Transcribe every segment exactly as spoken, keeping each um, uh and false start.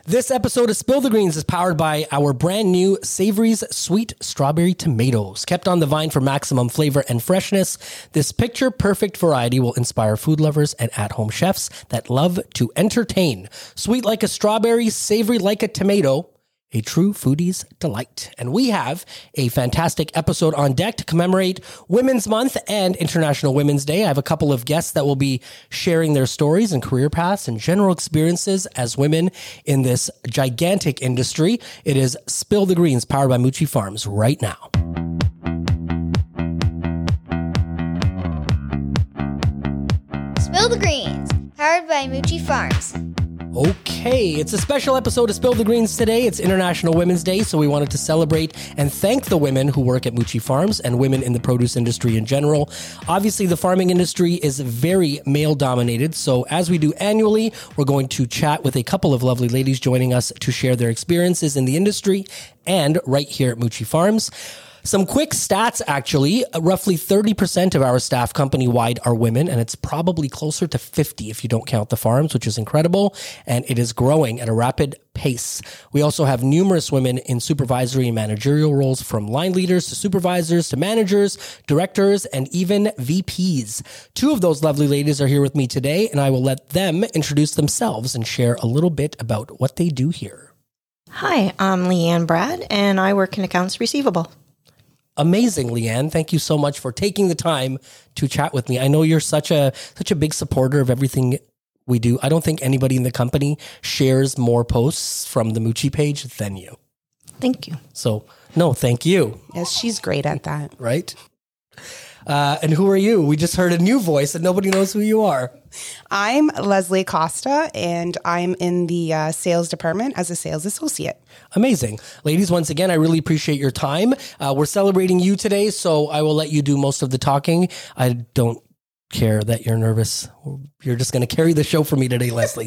This episode of Spill the Greens is powered by our brand new Savory's Sweet Strawberry Tomatoes. Kept on the vine for maximum flavor and freshness, this picture-perfect variety will inspire food lovers and at-home chefs that love to entertain. Sweet like a strawberry, savory like a tomato, a true foodie's delight. And we have a fantastic episode on deck to commemorate Women's Month and International Women's Day. I have a couple of guests that will be sharing their stories and career paths and general experiences as women in this gigantic industry. It is Spill the Greens, powered by Mochi Farms, right now. Spill the Greens, powered by Mochi Farms. Okay, it's a special episode of Spill the Greens today. It's International Women's Day, so we wanted to celebrate and thank the women who work at Mochi Farms and women in the produce industry in general. Obviously, the farming industry is very male-dominated, so as we do annually, we're going to chat with a couple of lovely ladies joining us to share their experiences in the industry and right here at Mochi Farms. Some quick stats, actually. Roughly thirty percent of our staff company-wide are women, and it's probably closer to fifty if you don't count the farms, which is incredible, and it is growing at a rapid pace. We also have numerous women in supervisory and managerial roles, from line leaders to supervisors to managers, directors, and even V Ps. Two of those lovely ladies are here with me today, and I will let them introduce themselves and share a little bit about what they do here. Hi, I'm Leanne Brad, and I work in accounts receivable. Amazing, Leanne. Thank you so much for taking the time to chat with me. I know you're such a such a big supporter of everything we do. I don't think anybody in the company shares more posts from the Mochi page than you. Thank you. So, no, thank you. Yes, she's great at that. Right? Uh, and who are you? We just heard a new voice and nobody knows who you are. I'm Leslie Costa, and I'm in the uh, sales department as a sales associate. Amazing. Ladies, once again, I really appreciate your time. Uh, we're celebrating you today, so I will let you do most of the talking. I don't care that you're nervous. You're just going to carry the show for me today, Leslie.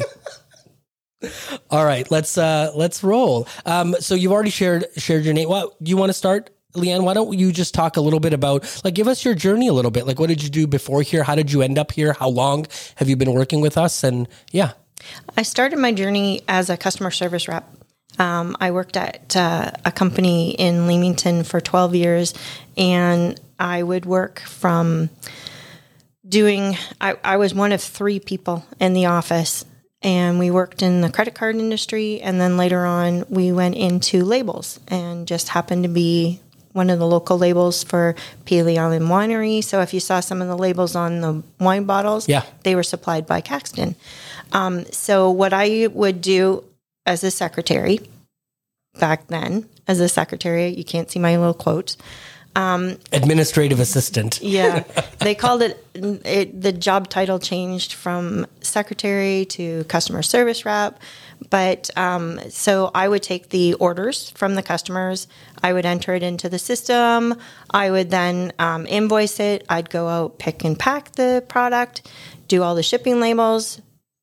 All right, let's uh, let's roll. Um, so you've already shared shared your name. Well, do you want to start? Leanne, why don't you just talk a little bit about, like, give us your journey a little bit. Like, what did you do before here? How did you end up here? How long have you been working with us? And yeah. I started my journey as a customer service rep. Um, I worked at uh, a company in Leamington for twelve years, and I would work from doing, I, I was one of three people in the office, and we worked in the credit card industry, and then later on we went into labels and just happened to be one of the local labels for Pelee Island Winery. So if you saw some of the labels on the wine bottles, yeah, they were supplied by Caxton. Um, so what I would do as a secretary back then, as a secretary, you can't see my little quotes. Um, Administrative assistant. Yeah. They called it, it, the job title changed from secretary to customer service rep. But um, so I would take the orders from the customers. I would enter it into the system. I would then um, invoice it. I'd go out, pick and pack the product, do all the shipping labels,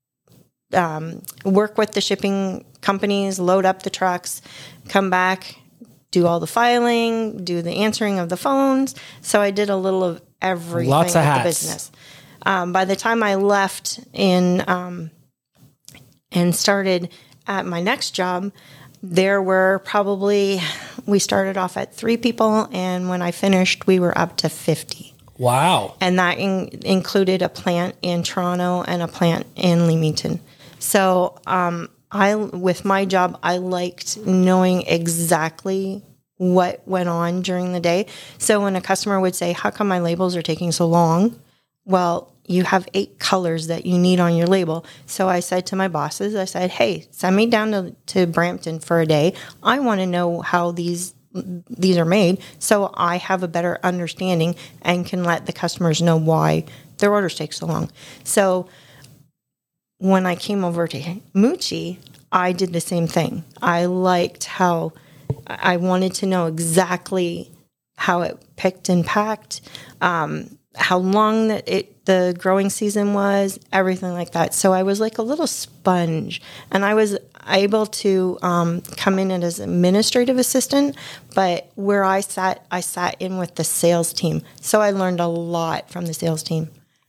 um, work with the shipping companies, load up the trucks, come back, do all the filing, do the answering of the phones. So I did a little of everything. Lots of with hats. The business. Um, by the time I left in um, and started at my next job, there were probably, we started off at three people, and when I finished, we were up to fifty. Wow. And that in, included a plant in Toronto and a plant in Leamington. So um, I, with my job, I liked knowing exactly what went on during the day. So when a customer would say, how come my labels are taking so long? Well, you have eight colors that you need on your label. So I said to my bosses, I said, hey, send me down to, to Brampton for a day. I want to know how these these are made so I have a better understanding and can let the customers know why their orders take so long. So when I came over to Mochi, I did the same thing. I liked how I wanted to know exactly how it picked and packed, um, how long that it the growing season was, everything like that. So I was like a little sponge, and I was able to um, come in as administrative assistant, but where I sat, I sat in with the sales team. So I learned a lot from the sales team.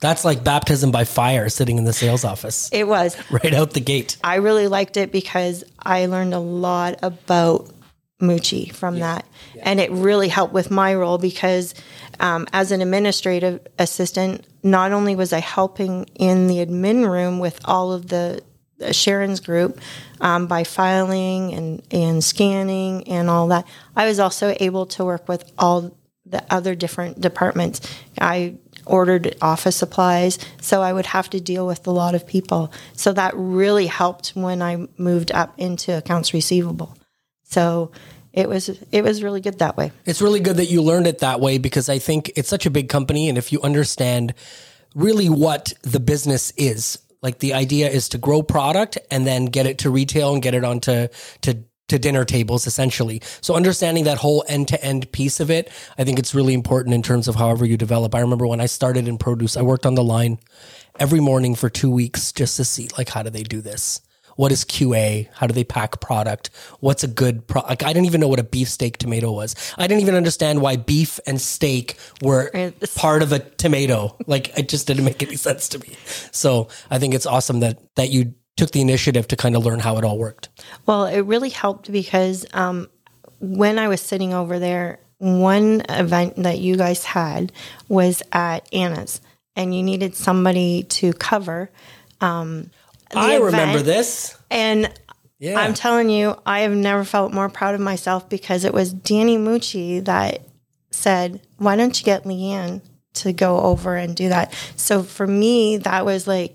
That's like baptism by fire, sitting in the sales office. It was. Right out the gate. I really liked it because I learned a lot about Mucci from yeah. that. Yeah. And it really helped with my role because um, as an administrative assistant, not only was I helping in the admin room with all of the uh, Sharon's group um, by filing and, and scanning and all that, I was also able to work with all the other different departments. I ordered office supplies, so I would have to deal with a lot of people. So that really helped when I moved up into accounts receivable. So it was it was really good that way. It's really good that you learned it that way because I think it's such a big company, and if you understand really what the business is, like the idea is to grow product and then get it to retail and get it onto to to dinner tables, essentially. So understanding that whole end-to-end piece of it, I think it's really important in terms of however you develop. I remember when I started in produce, I worked on the line every morning for two weeks just to see, like, how do they do this? What is Q A? How do they pack product? What's a good pro? Like, I didn't even know what a beefsteak tomato was. I didn't even understand why beef and steak were part of a tomato. Like, it just didn't make any sense to me. So I think it's awesome that that you took the initiative to kind of learn how it all worked. Well, it really helped because um, when I was sitting over there, one event that you guys had was at Anna's, and you needed somebody to cover um, the I event. remember this. And yeah. I'm telling you, I have never felt more proud of myself because it was Danny Mucci that said, why don't you get Leanne to go over and do that? So for me, that was like,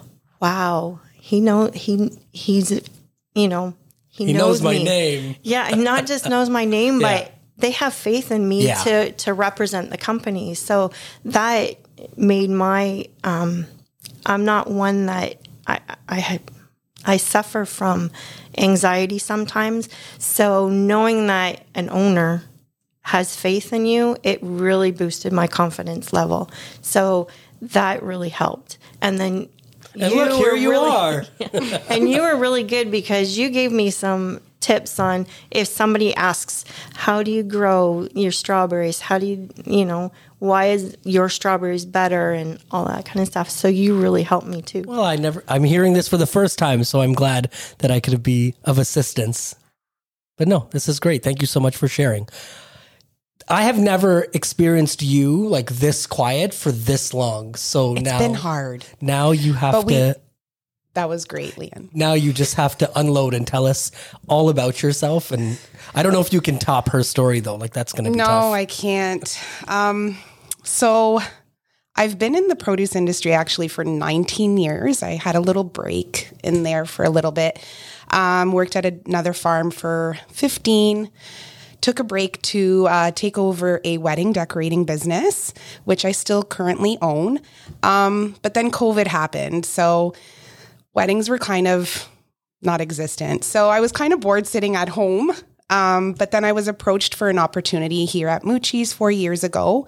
wow. He know he he's you know he, he knows, knows my me. name. Yeah, and not just knows my name, yeah. but they have faith in me yeah. to to represent the company. So that made my um, I'm not one that I I I suffer from anxiety sometimes. So knowing that an owner has faith in you, it really boosted my confidence level. So that really helped. And then And you look, here you really, are. and you were really good because you gave me some tips on if somebody asks, how do you grow your strawberries? How do you, you know, why is your strawberries better and all that kind of stuff. So you really helped me too. Well, I never, I'm hearing this for the first time, so I'm glad that I could be of assistance. But no, this is great. Thank you so much for sharing. I have never experienced you like this quiet for this long. So it's now been hard. Now you have but we, to. That was great, Leanne. Now you just have to unload and tell us all about yourself. And I don't know if you can top her story though. Like that's going to be no, tough. No, I can't. Um, so I've been in the produce industry actually for nineteen years. I had a little break in there for a little bit. Um, worked at another farm for fifteen. Took a break to uh, take over a wedding decorating business, which I still currently own. Um, but then COVID happened. So weddings were kind of not existent. So I was kind of bored sitting at home. Um, but then I was approached for an opportunity here at Mucci's four years ago.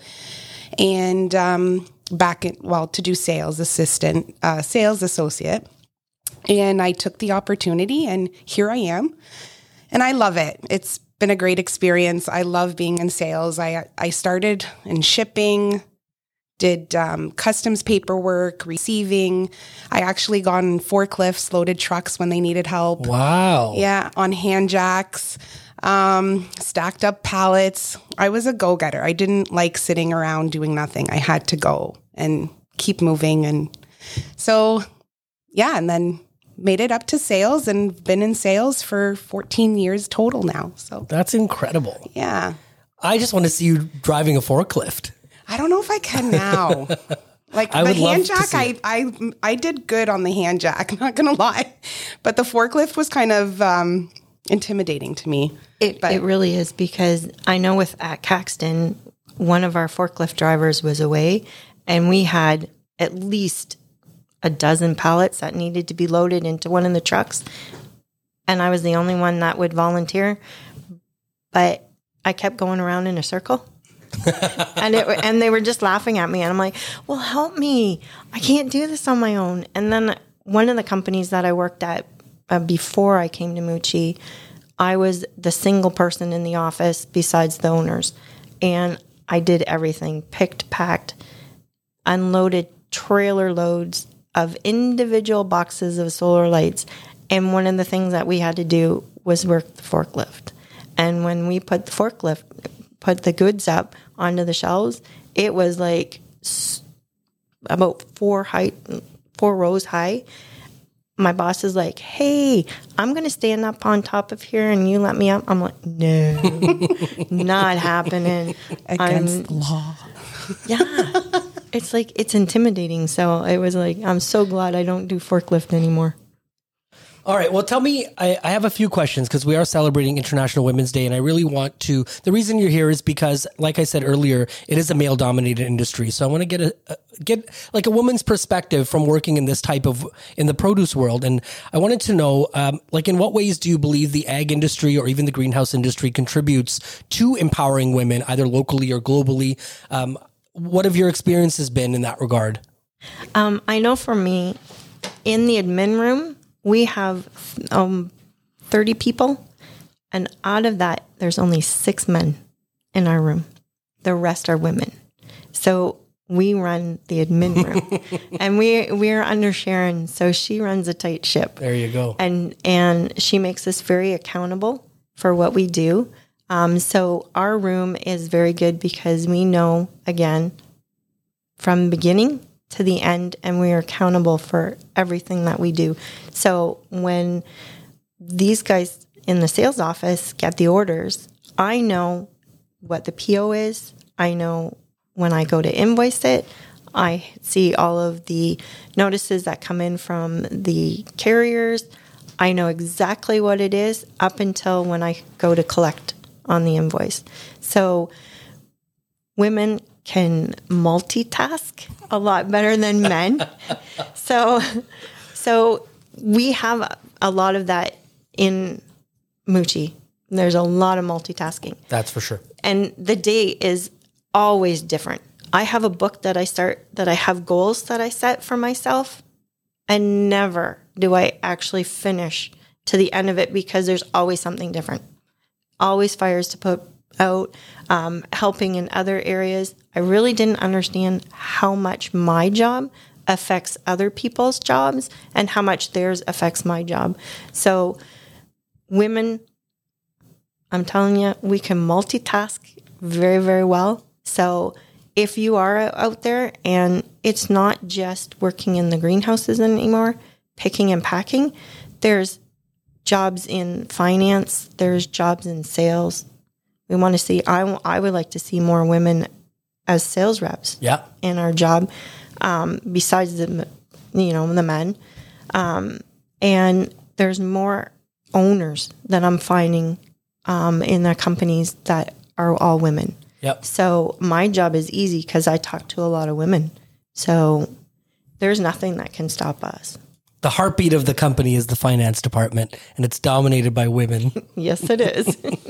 And um, back in, well, to do sales assistant, uh, sales associate. And I took the opportunity and here I am. And I love it. It's been a great experience. I love being in sales. I I started in shipping, did um, customs paperwork, receiving. I actually got on forklifts, loaded trucks when they needed help. Wow. Yeah, on hand jacks, um, stacked up pallets. I was a go-getter. I didn't like sitting around doing nothing. I had to go and keep moving. And so, yeah, and then made it up to sales and been in sales for fourteen years total now. So that's incredible. Yeah. I just want to see you driving a forklift. I don't know if I can now. Like I the would hand love to jack, see I, it. I I did good on the hand jack, not going to lie. But the forklift was kind of um, intimidating to me. It, but, it really is because I know with at Caxton, one of our forklift drivers was away and we had at least a dozen pallets that needed to be loaded into one of the trucks. And I was the only one that would volunteer. But I kept going around in a circle. and it and they were just laughing at me. And I'm like, well, help me. I can't do this on my own. And then one of the companies that I worked at uh, before I came to Mucci, I was the single person in the office besides the owners. And I did everything, picked, packed, unloaded trailer loads of individual boxes of solar lights. And one of the things that we had to do was work the forklift. And when we put the forklift, put the goods up onto the shelves, it was like about four height, four rows high. My boss is like, hey, I'm going to stand up on top of here and you let me up. I'm like, no, not happening. Against I'm, the law. Yeah. It's like, it's intimidating. So it was like, I'm so glad I don't do forklift anymore. All right. Well, tell me, I, I have a few questions because we are celebrating International Women's Day, and I really want to, the reason you're here is because, like I said earlier, it is a male dominated industry. So I want to get a, a get like a woman's perspective from working in this type of, in the produce world. And I wanted to know, um, like, in what ways do you believe the ag industry or even the greenhouse industry contributes to empowering women, either locally or globally? Um, what have your experiences been in that regard? Um, I know for me, in the admin room, we have um, thirty people, and out of that, there's only six men in our room. The rest are women. So we run the admin room, and we we're under Sharon, so she runs a tight ship. There you go. And and she makes us very accountable for what we do. Um, so our room is very good because we know, again, from the beginning to the end, and we are accountable for everything that we do. So when these guys in the sales office get the orders, I know what the P O is. I know when I go to invoice it, I see all of the notices that come in from the carriers. I know exactly what it is up until when I go to collect on the invoice. So women can multitask a lot better than men. so so we have a lot of that in Mucci. There's a lot of multitasking. That's for sure. And the day is always different. I have a book that I start, that I have goals that I set for myself, and never do I actually finish to the end of it because there's always something different. Always fires to put out, um, helping in other areas. I really didn't understand how much my job affects other people's jobs and how much theirs affects my job. So women, I'm telling you, we can multitask very, very well. So if you are out there and it's not just working in the greenhouses anymore, picking and packing, there's jobs in finance, there's jobs in sales. We want to see, I, I would like to see more women as sales reps yeah. in our job, um, besides the, you know, the men. Um, and there's more owners that I'm finding um, in the companies that are all women. Yep. So my job is easy because I talk to a lot of women. So there's nothing that can stop us. The heartbeat of the company is the finance department, and it's dominated by women. Yes, it is.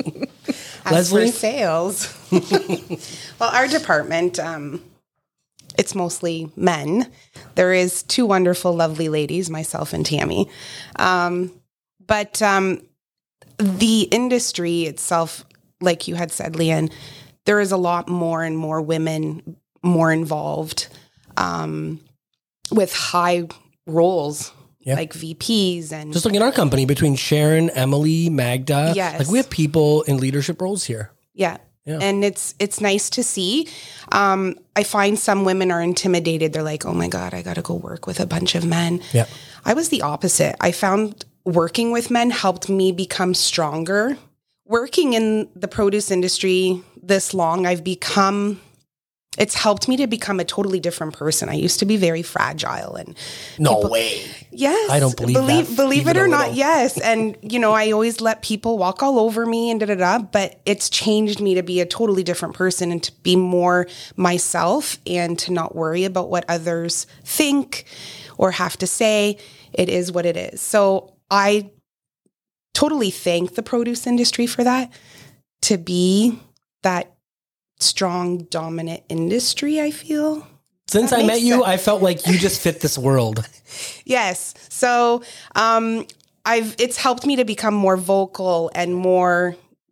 As Leslie? for sales, well, our department, um, it's mostly men. There is two wonderful, lovely ladies, myself and Tammy. Um, but um, the industry itself, like you had said, Leanne, there is a lot more and more women more involved um, with high roles. Yeah. Like V Ps and just looking at our company between Sharon, Emily, Magda. Yes. Like we have people in leadership roles here. Yeah. Yeah. And it's it's nice to see. Um, I find some women are intimidated. They're like, oh my God, I got to go work with a bunch of men. Yeah. I was the opposite. I found working with men helped me become stronger. Working in the produce industry this long, I've become It's helped me to become a totally different person. I used to be very fragile and no people, way. Yes, I don't believe believe that, believe it or not. little. Yes, and you know, I always let people walk all over me and da da da. But it's changed me to be a totally different person and to be more myself and to not worry about what others think or have to say. It is what it is. So I totally thank the produce industry for that, to be that strong, dominant industry, I feel. Since That I met makes you, sense. I felt like you just fit this world. Yes. So um, I've it's helped me to become more vocal and more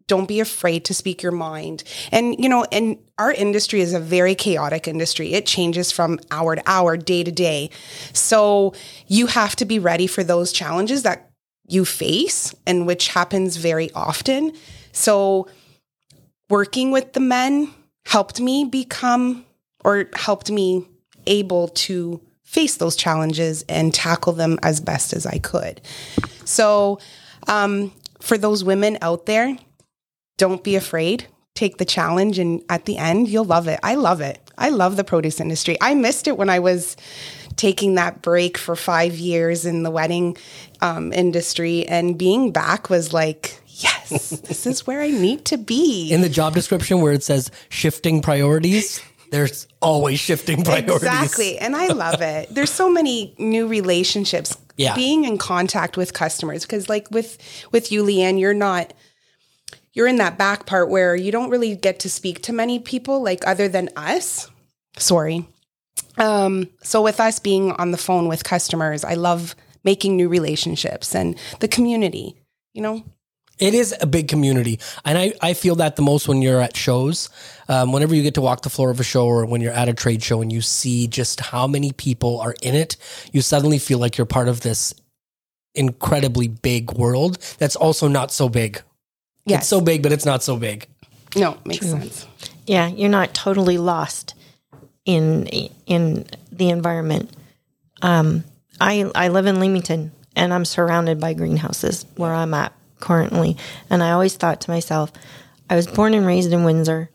don't be afraid to speak your mind. And, you know, and our industry is a very chaotic industry. It changes from hour to hour, day to day. So you have to be ready for those challenges that you face, and which happens very often. So working with the men helped me become, or helped me able to face those challenges and tackle them as best as I could. So um, for those women out there, don't be afraid. Take the challenge, and at the end, you'll love it. I love it. I love the produce industry. I missed it when I was taking that break for five years in the wedding um, industry, and being back was like, yes, this is where I need to be. In the job description where it says shifting priorities, there's always shifting priorities. Exactly. And I love it. There's so many new relationships, yeah. being in contact with customers. Because like with, with you, Leanne, you're not, you're in that back part where you don't really get to speak to many people, like other than us. Sorry. Um, so with us being on the phone with customers, I love making new relationships and the community, you know? It is a big community. And I, I feel that the most when you're at shows, um, whenever you get to walk the floor of a show, or when you're at a trade show and you see just how many people are in it, you suddenly feel like you're part of this incredibly big world that's also not so big. Yes. It's so big, but it's not so big. No, makes True. sense. Yeah, you're not totally lost in in the environment. Um, I I live in Leamington, and I'm surrounded by greenhouses where I'm at currently. And I always thought to myself, I was born and raised in Windsor.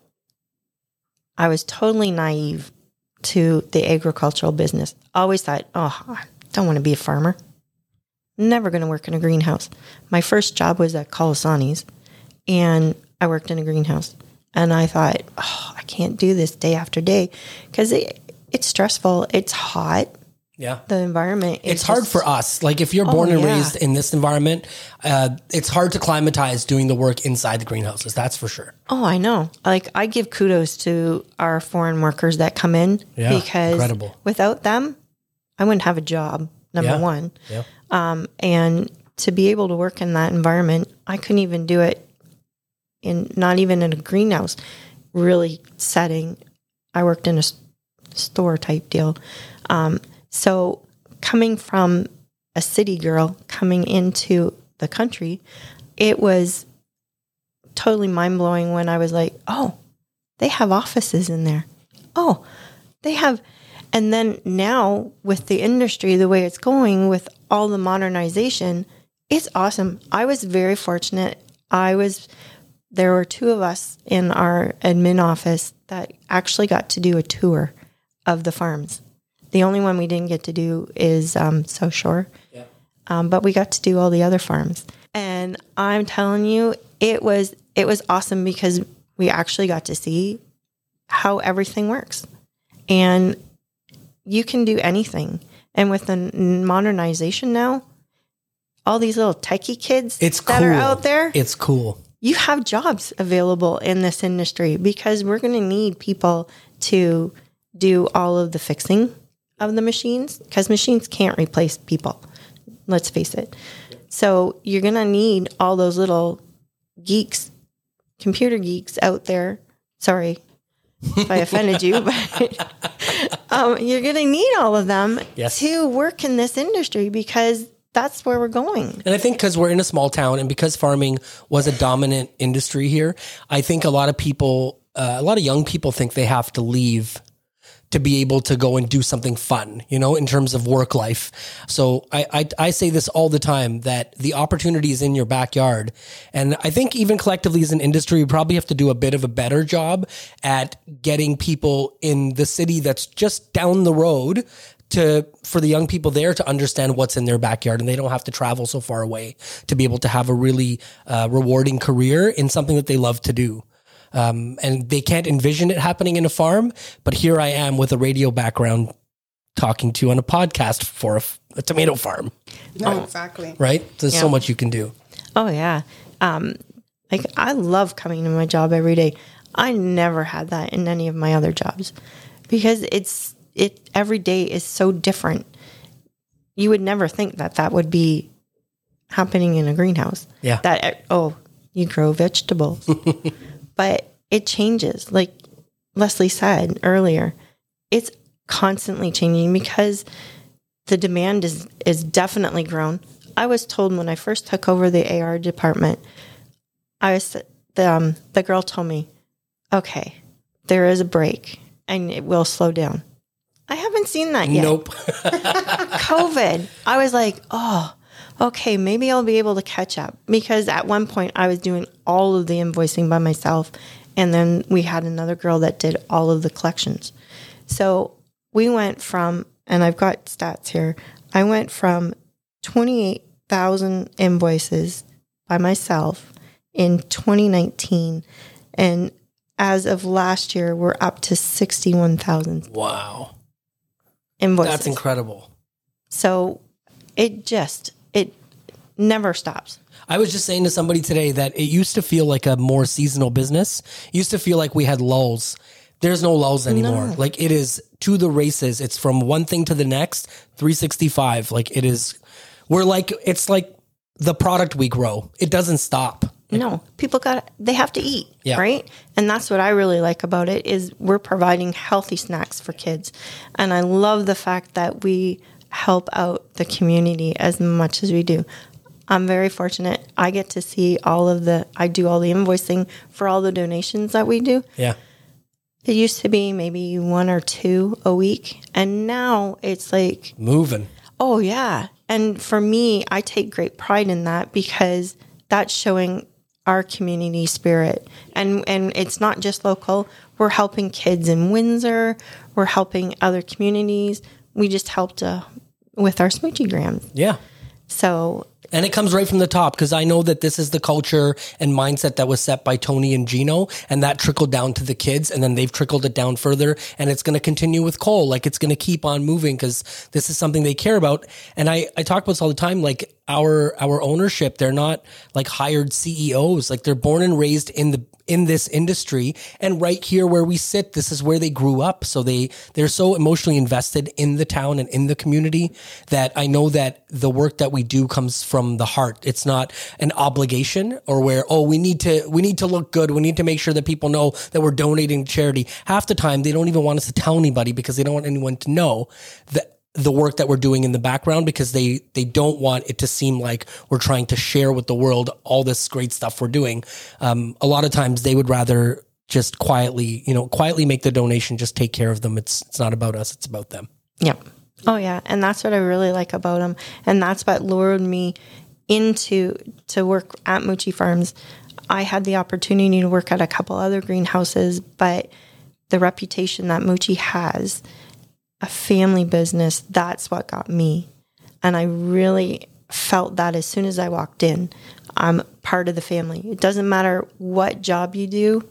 I was totally naive to the agricultural business. Always thought, oh, I don't want to be a farmer. Never going to work in a greenhouse. My first job was at Colasani's, and I worked in a greenhouse. And I thought, oh, I can't do this day after day because it, it's stressful. It's hot. Yeah. The environment. It's hard just, for us. Like if you're Oh, born and yeah. raised in this environment, uh, it's hard to climatize doing the work inside the greenhouses. That's for sure. Oh, I know. Like I give kudos to our foreign workers that come in Yeah, because incredible. without them, I wouldn't have a job, number Yeah. one. Yeah. Um, and to be able to work in that environment, I couldn't even do it in, not even in a greenhouse really setting. I worked in a s- store type deal. Um, so coming from a city girl coming into the country, it was totally mind blowing when I was like, oh, they have offices in there. Oh, they have. And then now with the industry, the way it's going with all the modernization, it's awesome. I was very fortunate. I was, there were two of us in our admin office that actually got to do a tour of the farms. The only one we didn't get to do is um, South Shore. Yeah. Um, but we got to do all the other farms. And I'm telling you, it was it was awesome because we actually got to see how everything works. And you can do anything. And with the modernization now, all these little techie kids It's that cool. are out there, It's cool. you have jobs available in this industry because we're going to need people to do all of the fixing of the machines because machines can't replace people. Let's face it. So you're going to need all those little geeks, computer geeks out there. Sorry if I offended you, but um, you're going to need all of them Yes. to work in this industry because that's where we're going. And I think because we're in a small town and because farming was a dominant industry here, I think a lot of people, uh, a lot of young people think they have to leave to be able to go and do something fun, you know, in terms of work life. So I, I, I say this all the time that the opportunity is in your backyard. And I think even collectively as an industry, we probably have to do a bit of a better job at getting people in the city that's just down the road to, for the young people there to understand what's in their backyard, and they don't have to travel so far away to be able to have a really uh, rewarding career in something that they love to do. Um, and they can't envision it happening in a farm, but here I am with a radio background talking to you on a podcast for a, a tomato farm, No, exactly. right? There's so Yeah. much you can do. Oh yeah. Um, like I love coming to my job every day. I never had that in any of my other jobs because it's, it every day is so different. You would never think that that would be happening in a greenhouse. Yeah. That, oh, you grow vegetables. But it changes. Like Leslie said earlier, it's constantly changing because the demand is, is definitely grown. I was told when I first took over the A R department, I was the, um, the girl told me, okay, there is a break and it will slow down. I haven't seen that yet. Nope. COVID. I was like, oh, okay, maybe I'll be able to catch up. Because at one point I was doing all of the invoicing by myself. And then we had another girl that did all of the collections. So we went from, and I've got stats here, I went from twenty-eight thousand invoices by myself in twenty nineteen. And as of last year, we're up to sixty-one thousand. Wow. Invoices. That's incredible. So it just, it never stops. I was just saying to somebody today that it used to feel like a more seasonal business. It used to feel like we had lulls. There's no lulls anymore. No. Like it is to the races. It's from one thing to the next, three sixty-five. Like it is, we're like, it's like the product we grow. It doesn't stop. Like, no, people got, they have to eat, yeah. right? And that's what I really like about it is we're providing healthy snacks for kids. And I love the fact that we help out the community as much as we do. I'm very fortunate. I get to see all of the, I do all the invoicing for all the donations that we do. Yeah. It used to be maybe one or two a week. And now it's like, moving. oh, yeah. And for me, I take great pride in that because that's showing our community spirit. And and it's not just local. We're helping kids in Windsor. We're helping other communities. We just helped uh, with our Smoochie Grams. Yeah. So... And it comes right from the top because I know that this is the culture and mindset that was set by Tony and Gino, and that trickled down to the kids, and then they've trickled it down further, and it's going to continue with Cole. Like it's going to keep on moving because this is something they care about. And I, I talk about this all the time, like our our ownership, they're not like hired C E Os. Like they're born and raised in the in this industry, and right here where we sit, this is where they grew up. So they they're so emotionally invested in the town and in the community that I know that the work that we do comes from the heart. It's not an obligation or where, oh, we need to we need to look good. We need to make sure that people know that we're donating to charity. Half the time they don't even want us to tell anybody because they don't want anyone to know that the work that we're doing in the background because they, they don't want it to seem like we're trying to share with the world all this great stuff we're doing. Um, a lot of times they would rather just quietly, you know, quietly make the donation, just take care of them. It's, it's not about us. It's about them. Yep. Oh yeah. And that's what I really like about them. And that's what lured me into, to work at Mochi Farms. I had the opportunity to work at a couple other greenhouses, but the reputation that Mochi has, a family business, that's what got me. And I really felt that as soon as I walked in, I'm part of the family. It doesn't matter what job you do,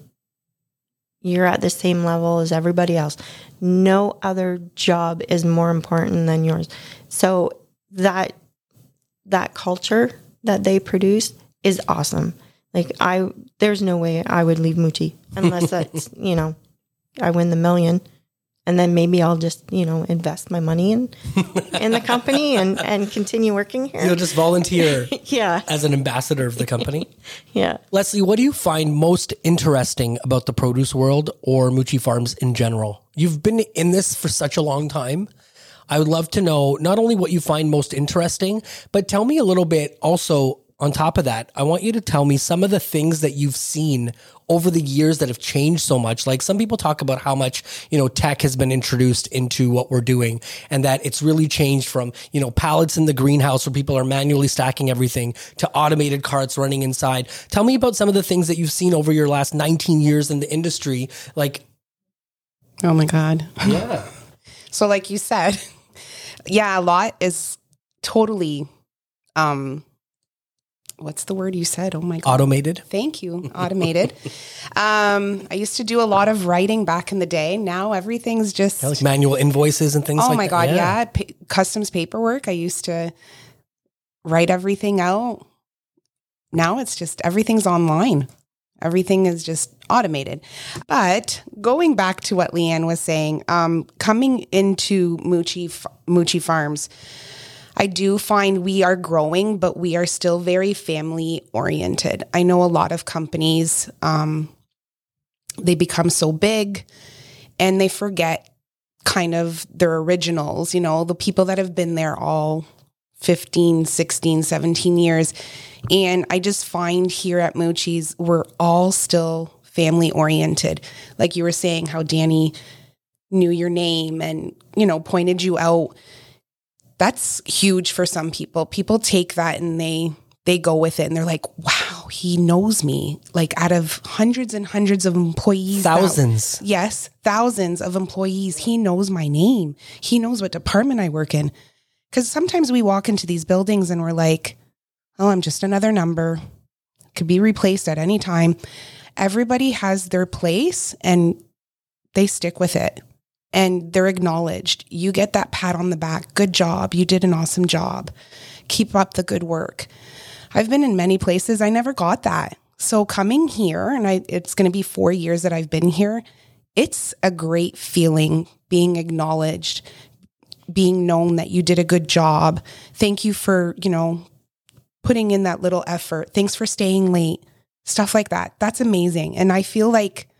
you're at the same level as everybody else. No other job is more important than yours. So that that culture that they produce is awesome. Like I, there's no way I would leave Mochi unless that's, you know, I win the million. And then maybe I'll just, you know, invest my money in in the company and, and continue working here. You'll just volunteer yeah. as an ambassador of the company. Yeah. Leslie, what do you find most interesting about the produce world or Mochi Farms in general? You've been in this for such a long time. I would love to know not only what you find most interesting, but tell me a little bit also on top of that. I want you to tell me some of the things that you've seen over the years that have changed so much. Like some people talk about how much, you know, tech has been introduced into what we're doing and that it's really changed from, you know, pallets in the greenhouse where people are manually stacking everything to automated carts running inside. Tell me about some of the things that you've seen over your last nineteen years in the industry. Like, oh my God. Yeah. So like you said, yeah, a lot is totally, um, what's the word you said? Oh my God. Automated. Thank you. Automated. um, I used to do a lot of writing back in the day. Now everything's just Yeah, like manual invoices and things oh like my that. God. Yeah. Yeah. Pa- customs paperwork. I used to write everything out. Now it's just, everything's online. Everything is just automated. But going back to what Leanne was saying, um, coming into Mochi, Mochi Farms, I do find we are growing, but we are still very family oriented. I know a lot of companies, um, they become so big and they forget kind of their originals, you know, the people that have been there all fifteen, sixteen, seventeen years. And I just find here at Moochie's, we're all still family oriented. Like you were saying, how Danny knew your name and, you know, pointed you out. That's huge for some people. People take that and they they go with it and they're like, wow, he knows me. Like out of hundreds and hundreds of employees. Thousands. That, yes, thousands of employees. He knows my name. He knows what department I work in. Because sometimes we walk into these buildings and we're like, oh, I'm just another number. Could be replaced at any time. Everybody has their place and they stick with it. And they're acknowledged. You get that pat on the back. Good job. You did an awesome job. Keep up the good work. I've been in many places. I never got that. So coming here, and I, it's going to be four years that I've been here, it's a great feeling being acknowledged, being known that you did a good job. Thank you for, you know, putting in that little effort. Thanks for staying late. Stuff like that. That's amazing. And I feel like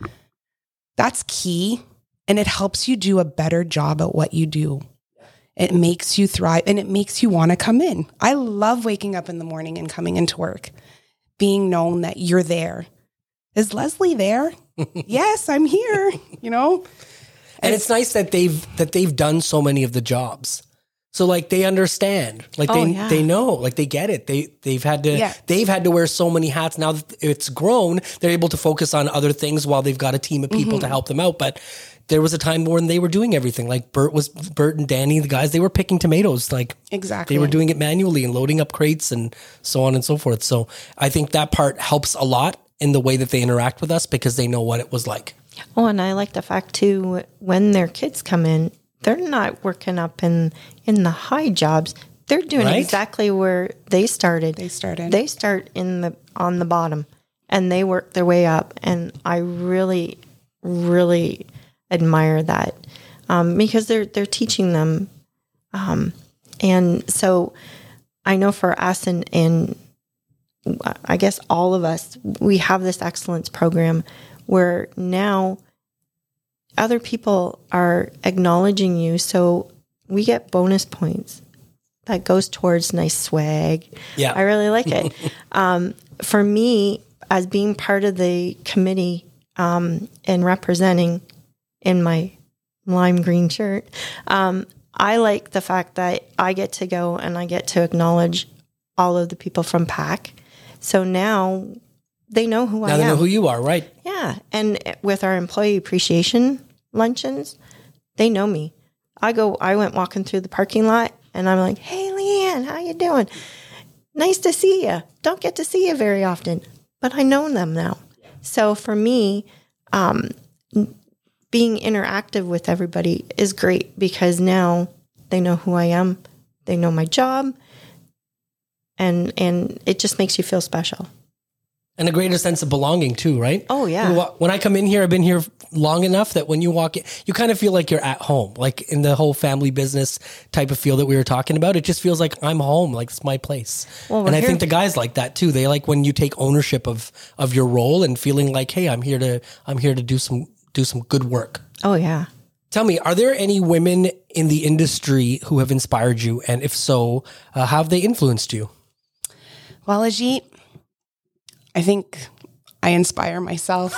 that's key. And it helps you do a better job at what you do. It makes you thrive and it makes you want to come in. I love waking up in the morning and coming into work, being known that you're there. Is Leslie there? Yes, I'm here, you know? And it's nice that they've that they've done so many of the jobs. So like they understand, like Oh, they yeah. they know, like they get it. They they've had to Yeah. they've had to wear so many hats. Now that it's grown, they're able to focus on other things while they've got a team of people Mm-hmm. to help them out. But there was a time when they were doing everything. Like Bert was Bert and Danny, the guys, they were picking tomatoes. Like Exactly. they were doing it manually and loading up crates and so on and so forth. So I think that part helps a lot in the way that they interact with us because they know what it was like. Oh, and I like the fact too, when their kids come in, they're not working up in in the high jobs. They're doing Right? exactly where they started. They started. They start in the on the bottom, and they work their way up. And I really, really admire that um, because they're they're teaching them, um, and so I know for us and and I guess all of us, we have this excellence program where now other people are acknowledging you. So we get bonus points that goes towards nice swag. Yeah. I really like it. um, for me, as being part of the committee um, and representing in my lime green shirt, um, I like the fact that I get to go and I get to acknowledge all of the people from PAC. So now they know who I Now am. they know who you are, right? Yeah, and with our employee appreciation luncheons, they know me. I go. I went walking through the parking lot, and I'm like, "Hey, Leanne, how you doing? Nice to see you. Don't get to see you very often, but I know them now." So for me, um, being interactive with everybody is great because now they know who I am. They know my job, and and it just makes you feel special. And a greater sense of belonging too, right? Oh, yeah. When I come in here, I've been here long enough that when you walk in, you kind of feel like you're at home, like in the whole family business type of feel that we were talking about. It just feels like I'm home, like it's my place. Well, we're and I here- think the guys like that too. They like when you take ownership of, of your role and feeling like, hey, I'm here to, I'm here to do some, do some good work. Oh yeah. Tell me, are there any women in the industry who have inspired you? And if so, uh, how have they influenced you? Well, Ajit, I think I inspire myself.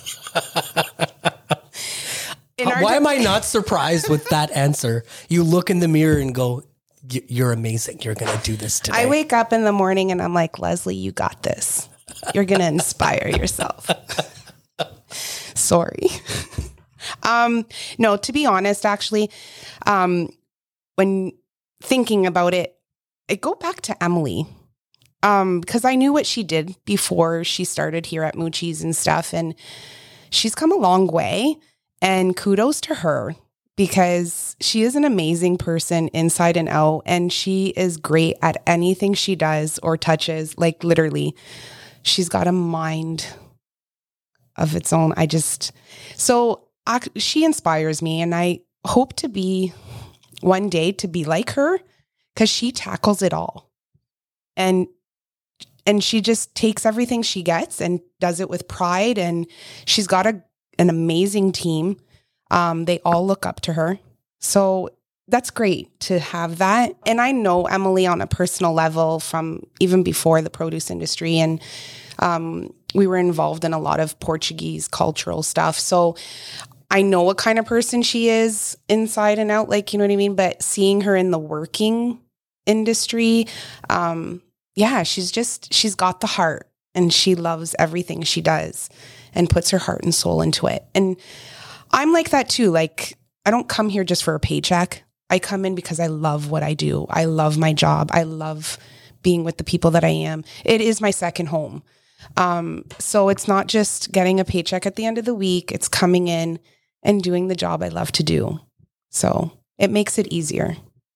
In our Why de- am I not surprised with that answer? You look in the mirror and go, "Y- you're amazing. You're going to do this today. I wake up in the morning and I'm like, Leslie, you got this. You're going to inspire yourself. Sorry. um, no, to be honest, actually, um, when thinking about it, I go back to Emily. Um, because I knew what she did before she started here at Moochie's and stuff. And she's come a long way, and kudos to her because she is an amazing person inside and out. And she is great at anything she does or touches, like literally she's got a mind of its own. I just, so she inspires me, and I hope to be one day to be like her. because she tackles it all. And and she just takes everything she gets and does it with pride. And she's got a an amazing team. Um, they all look up to her. So that's great to have that. And I know Emily on a personal level from even before the produce industry. And um, we were involved in a lot of Portuguese cultural stuff. So I know what kind of person she is inside and out, like, you know what I mean? But seeing her in the working industry, um, yeah, she's just, she's got the heart and she loves everything she does and puts her heart and soul into it. And I'm like that too. Like, I don't come here just for a paycheck. I come in because I love what I do. I love my job. I love being with the people that I am. It is my second home. Um, so it's not just getting a paycheck at the end of the week. It's coming in and doing the job I love to do. So it makes it easier.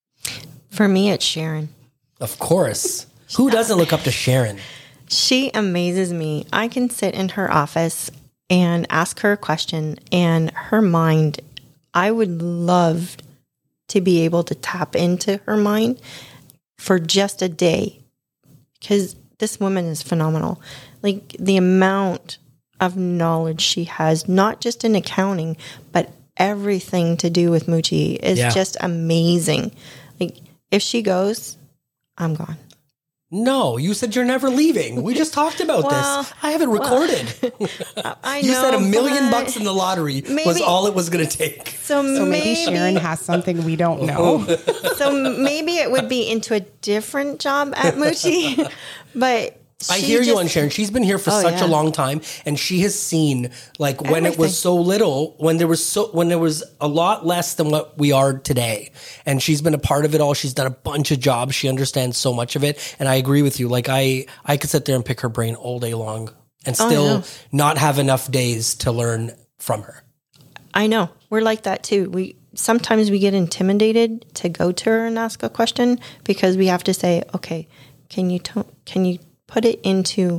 For me, it's Sharon. Of course. Who doesn't look up to Sharon? She amazes me. I can sit in her office and ask her a question, and her mind, I would love to be able to tap into her mind for just a day, because this woman is phenomenal. Like, the amount of knowledge she has, not just in accounting, but everything to do with Mucci is Yeah. just amazing. Like, if she goes, I'm gone. No, you said you're never leaving. We just talked about Well, this. I have it recorded. I You know, said a million but bucks in the lottery was maybe- all it was going to take. So, So maybe maybe, Sharon has something we don't know. so maybe it would be into a different job at Mucci, but I she hear you just- on Sharon. She's been here for Oh, such yeah. a long time, and she has seen, like, when it Everything. was so little, when there was so when there was a lot less than what we are today. And she's been a part of it all. She's done a bunch of jobs. She understands so much of it. And I agree with you. Like, I I could sit there and pick her brain all day long and Oh, still yeah. not have enough days to learn from her. I know, we're like that too. We sometimes we get intimidated to go to her and ask a question because we have to say, okay, can you to- can you put it into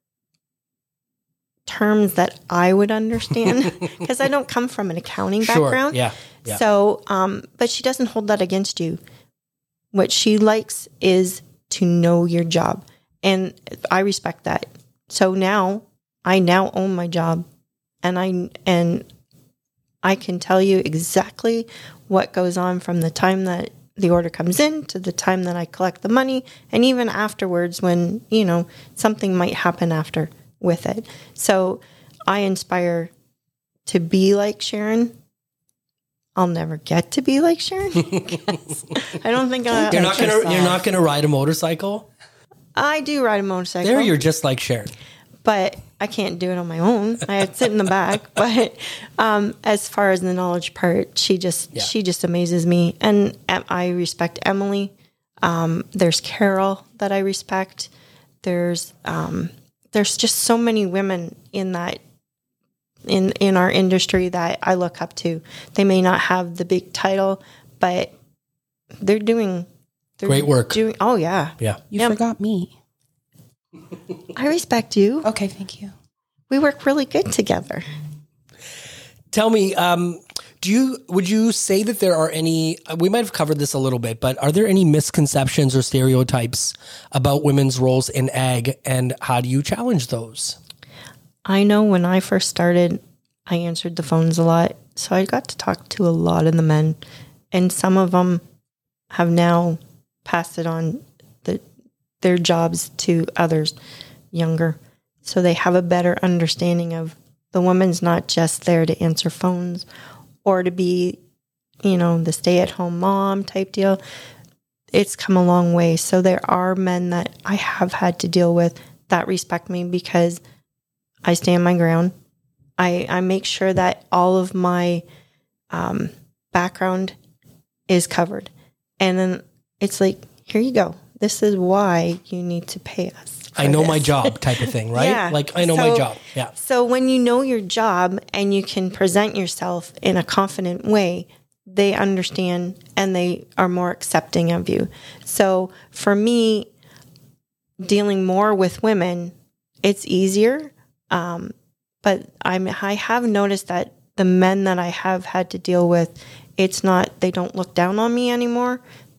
terms that I would understand, because I don't come from an accounting Sure. background. Yeah. Yeah. So, um, but she doesn't hold that against you. What she likes is to know your job, and I respect that. So now I now own my job, and I and I can tell you exactly what goes on from the time that the order comes in to the time that I collect the money, and even afterwards when, you know, something might happen after with it. So I inspire to be like Sharon. I'll never get to be like Sharon. 'cause I don't think I, You're not gonna you're not gonna ride a motorcycle? I do ride a motorcycle. There you're just like Sharon. But I can't do it on my own. I have to sit in the back. But um, as far as the knowledge part, she just Yeah. she just amazes me, and um, I respect Emily. Um, there's Carol that I respect. There's um, there's just so many women in that in in our industry that I look up to. They may not have the big title, but they're doing they're Great work. Doing, oh yeah, Yeah. You Yeah. forgot me. I respect you. Okay, thank you. We work really good together. Tell me, um, do you would you say that there are any? We might have covered this a little bit, but are there any misconceptions or stereotypes about women's roles in ag, and how do you challenge those? I know when I first started, I answered the phones a lot, so I got to talk to a lot of the men, and some of them have now passed it on the, their jobs to others younger, so they have a better understanding of the woman's not just there to answer phones or to be, you know, the stay-at-home mom type deal. It's come a long way. So there are men that I have had to deal with that respect me because I stand my ground. I, I make sure that all of my um, background is covered. And then it's like, here you go. This is why you need to pay us. I for know this. my job type of thing, right? Yeah. Like I know my So- job. Yeah. So when you know your job and you can present yourself in a confident way, they understand and they are more accepting of you. So for me, dealing more with women, it's easier. Um, but I'm, I have noticed that the men that I have had to deal with, it's not, they don't look down on me anymore.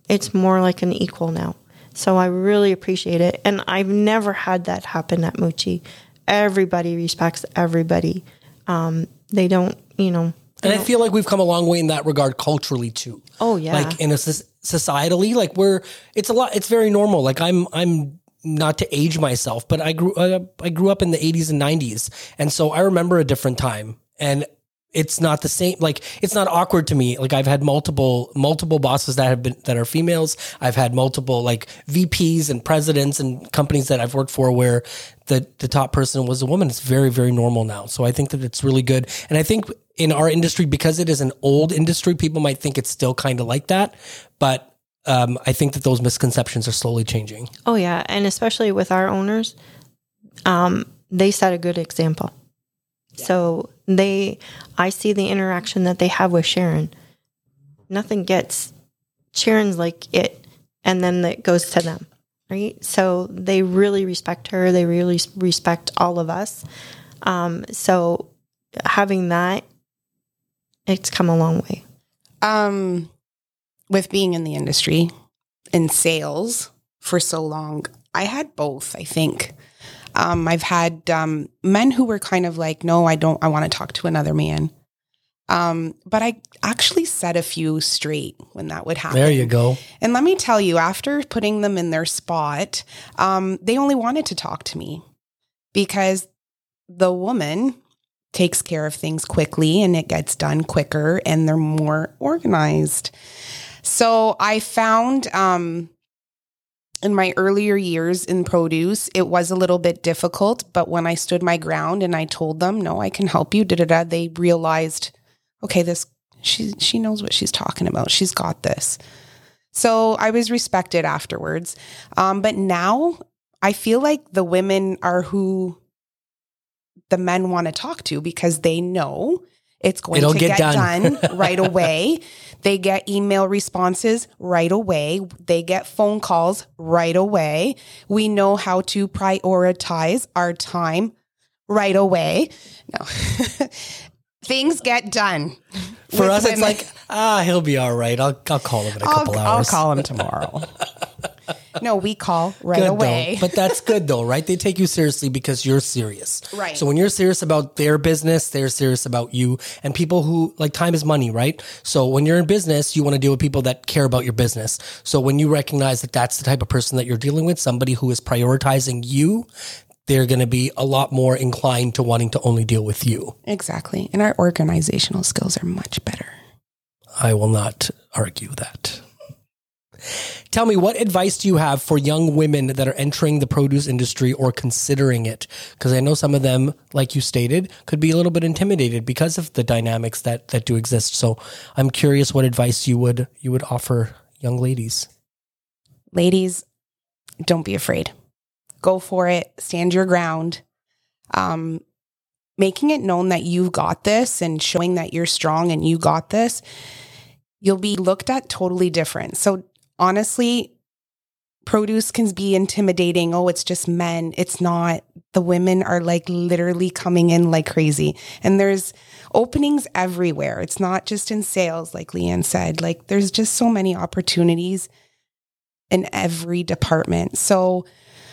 it's more like an equal now. So I really appreciate it. And I've never had that happen at Mucci. Everybody respects everybody. Um, they don't, you know. And don't, I feel like we've come a long way in that regard culturally too. Oh yeah. Like in a societally, like we're, it's a lot, it's very normal. Like I'm, I'm not to age myself, but I grew, uh, I grew up in the eighties and nineties. And so I remember a different time, and it's not the same. Like, it's not awkward to me. Like, I've had multiple, multiple bosses that have been, that are females. I've had multiple like V Ps and presidents and companies that I've worked for where the, the top person was a woman. It's very, very normal now. So I think that it's really good. And I think in our industry, because it is an old industry, people might think it's still kind of like that, but um, I think that those misconceptions are slowly changing. Oh yeah. And especially with our owners, um, they set a good example. So they, I see the interaction that they have with Sharon. Nothing gets, Sharon's like it, and then it goes to them, right? So they really respect her. They really respect all of us. Um, so having that, it's come a long way. Um, with being in the industry, in sales for so long, I had both, I think. Um, I've had um, men who were kind of like, no, I don't, I want to talk to another man. Um, but I actually set a few straight when that would happen. There you go. And let me tell you, after putting them in their spot, um, they only wanted to talk to me because the woman takes care of things quickly and it gets done quicker and they're more organized. So I found... Um, in my earlier years in produce, it was a little bit difficult, but when I stood my ground and I told them, no, I can help you, da, da, da, they realized, okay, this, she, she knows what she's talking about. She's got this. So I was respected afterwards. Um, but now I feel like the women are who the men want to talk to because they know it's going It'll to get, get, done, done right away. They get email responses right away. They get phone calls right away. We know how to prioritize our time right away. No, things get done. For us, women. it's like, ah, he'll be all right. I'll, I'll call him in a couple I'll, hours. I'll call him tomorrow. No, we call right good away. Though. But that's good though, right? They take you seriously because you're serious. Right. So when you're serious about their business, they're serious about you. And people who, like, time is money, right? So when you're in business, you want to deal with people that care about your business. So when you recognize that that's the type of person that you're dealing with, somebody who is prioritizing you, they're going to be a lot more inclined to wanting to only deal with you. Exactly. And our organizational skills are much better. I will not argue that. Tell me, what advice do you have for young women that are entering the produce industry or considering it? Because I know some of them, like you stated, could be a little bit intimidated because of the dynamics that, that do exist. So I'm curious what advice you would you would offer young ladies. Ladies, don't be afraid. Go for it. Stand your ground. Um, making it known that you've got this and showing that you're strong and you got this, you'll be looked at totally different. So honestly, produce can be intimidating. Oh, it's just men. It's not. The women are like literally coming in like crazy. And there's openings everywhere. It's not just in sales, like Leanne said. Like, there's just so many opportunities in every department. So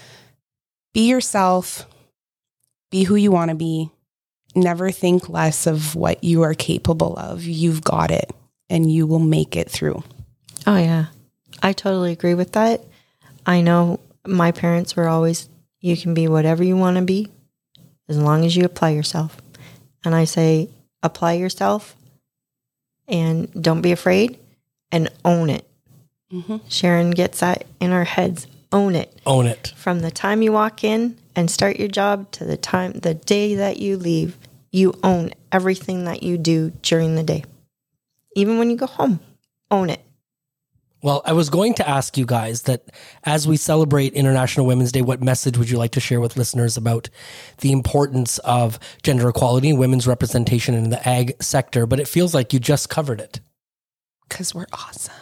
be yourself. Be who you want to be. Never think less of what you are capable of. You've got it and you will make it through. Oh, yeah. I totally agree with that. I know my parents were always, you can be whatever you want to be as long as you apply yourself. And I say, apply yourself and don't be afraid and own it. Mm-hmm. Sharon gets that in our heads. Own it. Own it. From the time you walk in and start your job to the time, the day that you leave, you own everything that you do during the day. Even when you go home, own it. Well, I was going to ask you guys that as we celebrate International Women's Day, what message would you like to share with listeners about the importance of gender equality and women's representation in the ag sector? But it feels like you just covered it. Because we're awesome.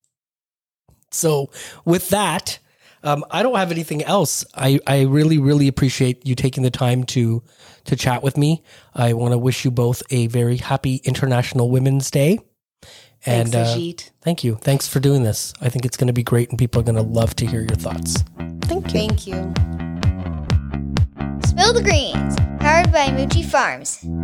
So with that, um, I don't have anything else. I, I really, really appreciate you taking the time to to chat with me. I want to wish you both a very happy International Women's Day. And Thanks, uh, Ajit. thank you. Thanks for doing this. I think it's going to be great, and people are going to love to hear your thoughts. Thank you. Thank you. Spill the Greens, powered by Moochie Farms.